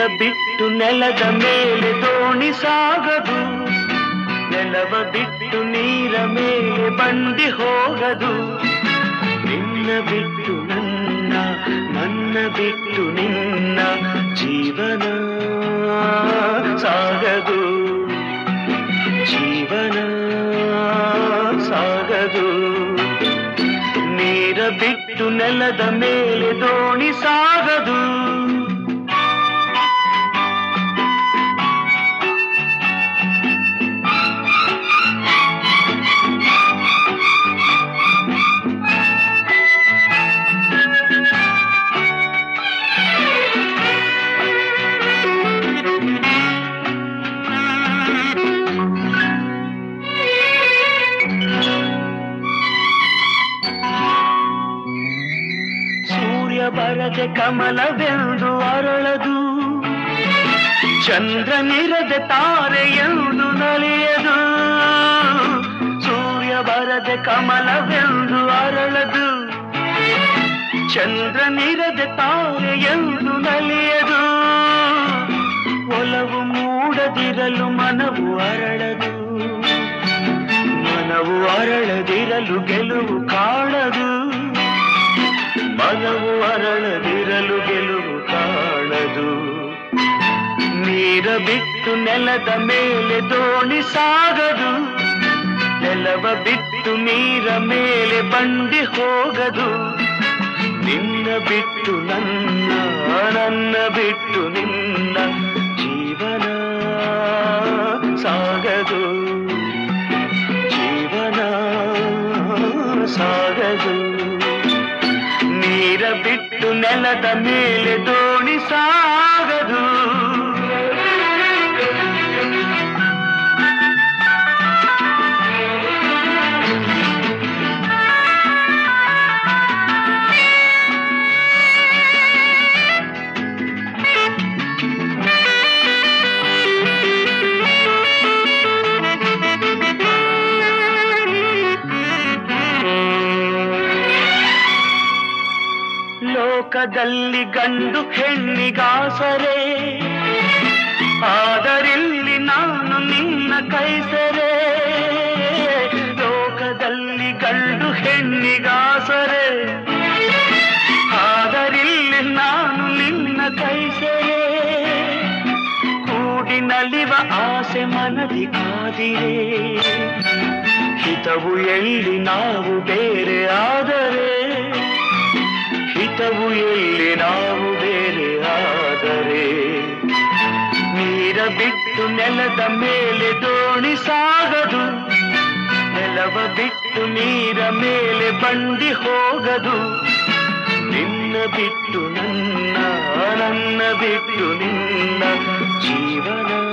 ಬಿಟ್ಟು ನೆಲದ ಮೇಲೆ ದೋಣಿ ಸಾಗದು, ನೆಲವ ಬಿಟ್ಟು ನೀರ ಮೇಲೆ ಬಂಡಿ ಹೋಗದು. ನಿನ್ನ ಬಿಟ್ಟು ನನ್ನ, ನನ್ನ ಬಿಟ್ಟು ನಿನ್ನ ಜೀವನ ಸಾಗದು, ಜೀವನ ಸಾಗದು. ನೀರ ಬಿಟ್ಟು ನೆಲದ ಮೇಲೆ ದೋಣಿ ಸಾಗದು. ಬರದೆ ಕಮಲವೆಂದು ಅರಳದು, ಚಂದ್ರನಿರದೆ ತಾರೆಯೆಂದು ನಲಿಯದು. ಸೂರ್ಯ ಬರದೆ ಕಮಲವೆಂದು ಅರಳದು, ಚಂದ್ರನಿರದೆ ತಾರೆಯೆಂದು ನಲಿಯದು. ಒಲವು ಮೂಡದಿರಲು ಮನವು ಅರಳದು, ಮನವು ಅರಳದಿರಲು ಗೆಲುವು ಕಾಣದು. ಮನವು ಅರಳದಿರಲು ಗೆಲುವು ಕಾಣದು. ನೀರ ಬಿಟ್ಟು ನೆಲದ ಮೇಲೆ ದೋಣಿ ಸಾಗದು, ನೆಲವ ಬಿಟ್ಟು ನೀರ ಮೇಲೆ ಬಂಡಿ ಹೋಗದು. ನಿನ್ನ ಬಿಟ್ಟು ನನ್ನ, ನನ್ನ ಬಿಟ್ಟು ನಿನ್ನ ಜೀವನ ಸಾಗದು, ಜೀವನ ಸಾಗದು. ನೀರ ಬಿಟ್ಟು ನೆಲದ ಮೇಲೆ ದೋಣಿ ಸಾಗದು. ಲೋಕದಲ್ಲಿ ಗಂಡು ಹೆಣ್ಣಿಗಾಸರೆ, ಆದರಿಲ್ಲಿ ನಾನು ನಿನ್ನ ಕೈಸರೆ. ಲೋಕದಲ್ಲಿ ಗಂಡು ಹೆಣ್ಣಿಗಾಸರೆ, ಆದರಿಲ್ಲಿ ನಾನು ನಿನ್ನ ಕೈಸರೆ. ಕೂಡಿ ನಲಿವ ಆಸೆ ಮನದಿ ಕಾದಿರೆ, ಹಿತವು ಎಲ್ಲಿ ನಾವು ಬೇರೆ ಆದರೆ, ಹಿತವು ಎಲ್ಲಿ ನಾವು ಬೇರೆ ಆದರೆ. ನೀರ ಬಿಟ್ಟು ನೆಲದ ಮೇಲೆ ದೋಣಿ ಸಾಗದು, ನೆಲವ ಬಿಟ್ಟು ನೀರ ಮೇಲೆ ಬಂಡಿ ಹೋಗದು. ನಿನ್ನ ಬಿಟ್ಟು ನನ್ನ, ನನ್ನ ಬಿಟ್ಟು ನಿನ್ನ ಜೀವನ